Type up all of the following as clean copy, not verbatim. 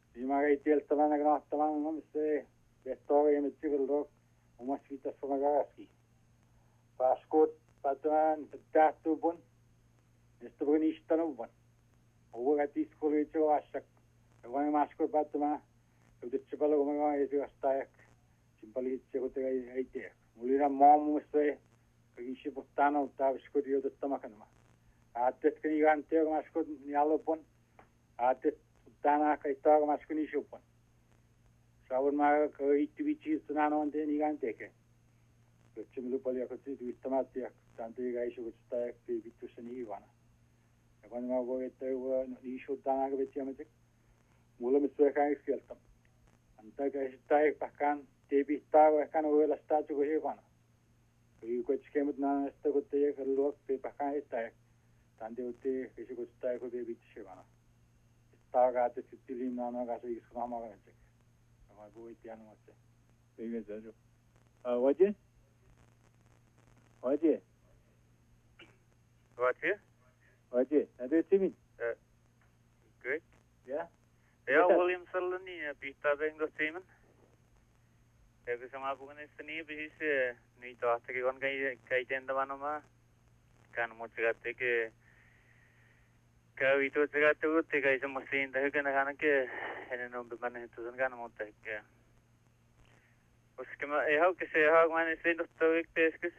Viima ei tieltä vähän nähtävän on se vettori mit sikulok omas vitas fogaraski. Paskut patuan tahtubun. Esto bunistanubun. Ugat iskuliitsu asak. Vaan maskut patuan. Yritsi paljon kumaga esiastajak. Simpaliitsi kuten ei tiedä. Mulla maailmassa se kaikki puhtana taviskut jututtamakanma. Ajattelet kun ihan tiedä maskut nialupun. Ajattelet tänään kaikki maskut nisupun. Saavun mä kaikki vitsiistä on teen ikään tekee. Kötsi milu paljon kotsi tuistamat ja tanti käisi kutsusta ja piipittussa niin ivana. Ja kun mä voin että niisu tänään vitsiämätek. Mulla mit syö kaikki sieltä. Antaa käsi tai pakkaan teipittaa vaikka uudestaan tuko ivana. Kui kutsi kemut näistä kun teie kalluok pakkaan heittää. Tanti utti käsi kutsusta ja kun piipittussa ivana. Taagaa te sitten linnaan on kanssa iskuna hamakanatek. Mä puhuit januassa. Eikä se ole. Oje? Oje? Oje? Oje? Näytyy simin? Good. Ja? Ja William Sallani pihtaa pengo Simon. Ja kun sama puhuneessa niin pihis niin tahtakin on kai tendavanoma. Kan mutsigatteke käy itutsigattuutti kai semmoisiin tähykänä kanake ennen on pimanne hittusen kan mutta ehkä. Koska mä ei hauke se haukman sen tohtovikteeskus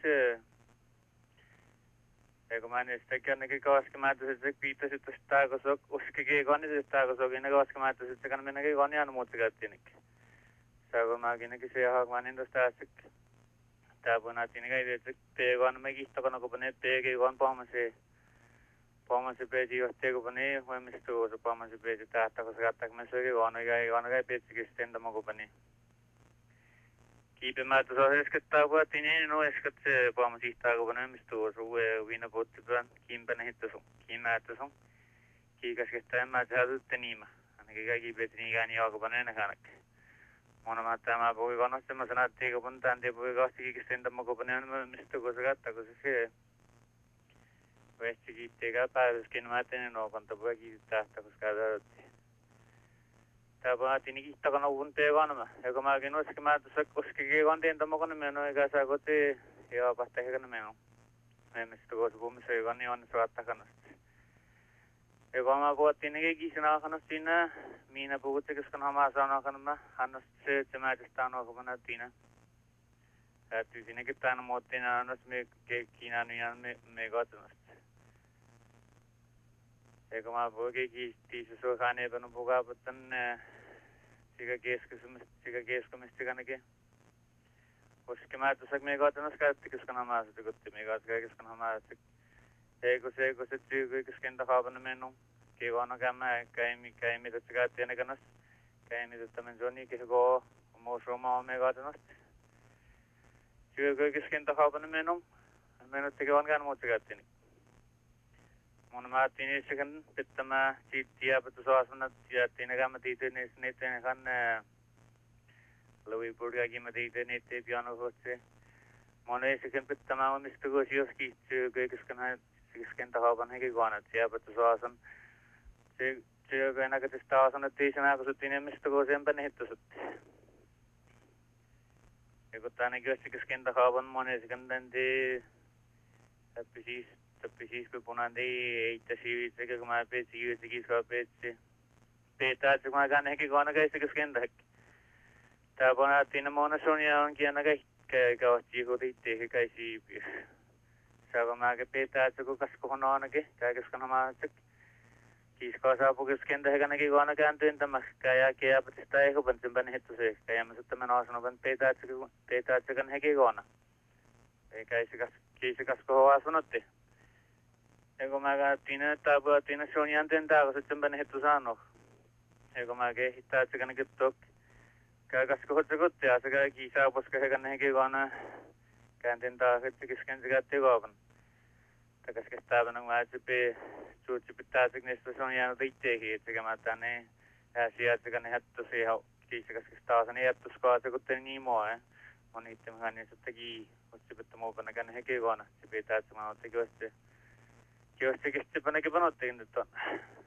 ja kun mä en sitä kännekin kaskamatta se piittasi tuosta kosok uskikin konni tuosta kosokin ne kaskamatta se kan mennäkin konni aina mutsigattinik. Saako mä kinnekin se haukman niin tuosta asik. Tää punatiin kai tietysti teekon me kihtokona kun ne teeki kon Pomasi peti johti kupani huomistu se pomasi peti tahta koska kattak me söki kai petsikis tendamo kupani. Kiipemättä se on eskettaa vuotiin niin no esket se pomasi ihtaa kupani huomistu se viina pottipan kiimpänä hittosun kiimättösun. Kiikaskettaa emmä se hatutte niima. Ainakin kaikki peti niikään jaakupani enäkäänak. Monoma tämä puhui konosti mä sanattiin kupan tanti puhui kastikin tendamo kupani huomistu koska kattak koska se Vesti kiitteekä päätöskin mä tein nookanta puhe kiittää koska täytti. Tää puhuttiin niin kiittäkana uunteen vanma. Ja kun mäkin uskon mä tuossa koskikin kontiin tommokonen meno eikä saa kotiin ja pahtehekana meno. Memmistä koos puhumissa joka niin on suottakanasta. Ja kun mä puhuttiin niin kiisin alkanut siinä. Minä puhutti koska hamaa saan alkanut mä. Annost se että mä tästä on alkanut siinä. Täytyy siinäkin päin muuttiin annost me kiinaan me kotonasta. Ja kun mä puhukin kiistiissä suokaan epänyt pukaaputtan sika keskumista kannakin. Koska mä tuossa me kotonas käytti koska namaa se tukutti me kotka koska namaa se. Eikö se tyyky koska entä haapanut mennun. Kiivana kämmä käimi tässä käytti ennen kannas. Käimi tässä men Johnny kehko muus omaa me kotonas. Tyyky koska entä haapanut mennun. Menut tekevän kään muuta käytti. Mun mä ajattelin itse kan pitämään tiiä putu suasana tiedättiin eikä mä tiitin niiden kan Louisburgiakin mä tiitin niiden piano hotse. Mun itse kan pitämään omista kosi joskin kaikiskan tahaapan hekin koonat tiiä putu suasan. Se joka enäkätis taasan että tiisin akusuttiin emistä kosi empänne hittosutti. Ja kun tännekin joskin tahaapan mun itse kan tänti Tapi siis kun punan ei ittäisi sekä kun mä petsi jyösikin saa petsi. Peetää että kun mä kann heki koona käistä keskentää. Tää panattiin mona sonja onkin aina käyttäjä kun riittää käisi. Saako mä peetää että kun kaskohon ainakin käykeskan hamaa. Kiiskaa saapu keskentää hekanakin koona kääntyyn tämäksi. Käjää kiäpätistä ei hupan sen päin hettu se. Käjämme sitten mennä asanovan peetää että kann heki koona. Ei käisi kaskohon asanotti. Ja kun mä käytiin, että puhuttiin, että se on jänteen täällä, sitten mä hettu saanut. Ja kun mä kehittää, että se kannatkin tokki. Käy kaskohot se kuttia, se käy kiisaa, koska he kannatkin koona käänteen taas, että kesken se käytti koopan. Tai keskestää päin, kun mä suutsi pitää, että se on jäänyt itseäkin, että sekä mä tänne ääsiä, että se kannatkin hettu siihen kiisa keskestää, se niin jättuskoa, se kutteli niin mua. Mun itse mä niin sitten kutsi pitää muupana kannatkin koona. Se pitää, että mä oon tekin Jos se kesti pannakin panottiin nyt on.